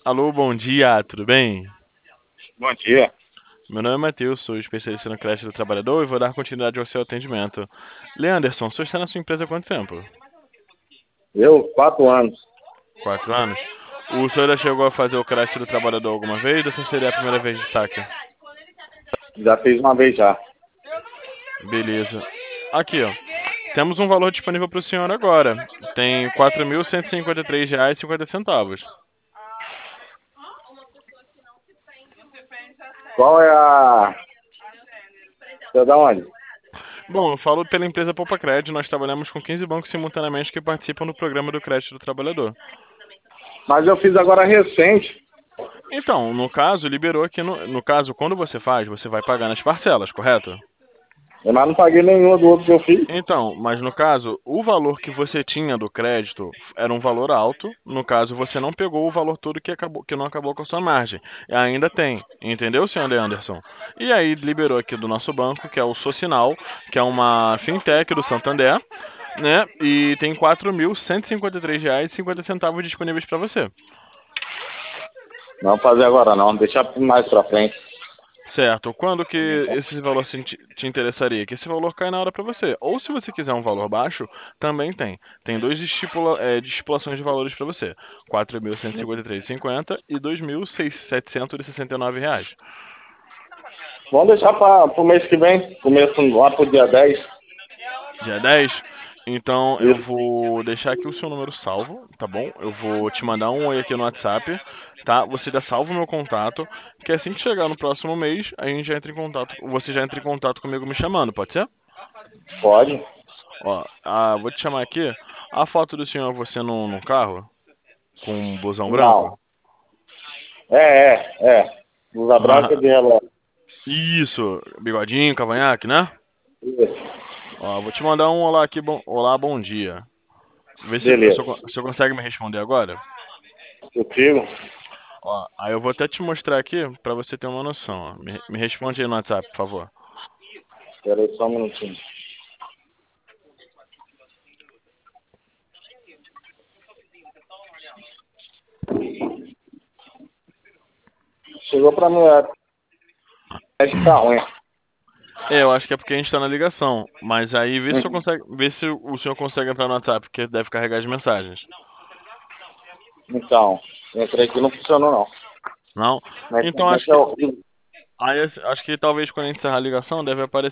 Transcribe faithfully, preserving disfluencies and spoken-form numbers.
Alô, bom dia, tudo bem? Bom dia. Meu nome é Matheus, sou especialista no crédito do trabalhador e vou dar continuidade ao seu atendimento. Leanderson, o senhor está na sua empresa há quanto tempo? Eu, quatro anos. Quatro anos? O senhor já chegou a fazer o crédito do trabalhador alguma vez ou essa seria a primeira vez de saque? Já fiz uma vez já. Beleza. Aqui, ó. Temos um valor disponível para o senhor agora. Tem quatro mil cento e cinquenta e três reais e cinquenta centavos. Qual é a. Você é da onde? Bom, eu falo pela empresa Poupa Crédito, nós trabalhamos com quinze bancos simultaneamente que participam do programa do crédito do trabalhador. Mas eu fiz agora recente. Então, no caso, liberou aqui no, no caso, quando você faz, você vai pagar nas parcelas, correto? Eu mas não paguei nenhuma do outro que eu fiz. Então, mas no caso, o valor que você tinha do crédito era um valor alto. No caso, você não pegou o valor todo que acabou, que não acabou com a sua margem. E ainda tem, entendeu, senhor Anderson? E aí liberou aqui do nosso banco, que é o Socinal, que é uma fintech do Santander, né? E tem quatro mil cento e cinquenta e três reais e cinquenta centavos disponíveis para você. Não vou fazer agora não, deixa mais pra frente. Certo. Quando que esse valor se te te interessaria? Que esse valor cai na hora para você. Ou se você quiser um valor baixo, também tem. Tem dois estipula, é, de estipulações de valores para você. quatro mil cento e cinquenta e três e cinquenta e dois mil setecentos e sessenta e nove reais. Vamos deixar para o mês que vem. Começo lá pro dia dez. Dia dez. Então eu Isso. vou deixar aqui o seu número salvo, tá bom? Eu vou te mandar um oi aqui no WhatsApp, tá? Você já salva o meu contato, que assim que chegar no próximo mês, a gente já entra em contato, você já entra em contato comigo me chamando, pode ser? Pode? Ó, ah, vou te chamar aqui. A foto do senhor é você no, no carro, com um busão Não. branco? É, é, é. Blusa branca Aham. de relógio. Isso, bigodinho, cavanhaque, né? Isso. Ó, vou te mandar um olá aqui, bom, olá, bom dia. Vê se o Beleza. senhor, o senhor consegue me responder agora. Contigo? Ó, aí eu vou até te mostrar aqui pra você ter uma noção. Ó. Me, me responde aí no WhatsApp, por favor. Espera aí só um minutinho. Chegou pra mim, é. Acho que tá ruim. É, eu acho que é porque a gente tá na ligação. Mas aí vê se eu consegue, vê se o senhor consegue entrar no WhatsApp, porque deve carregar as mensagens. Então, entrei aqui não funcionou não. Não? Mas, Então mas acho é que horrível. aí acho que talvez quando a gente encerrar a ligação deve aparecer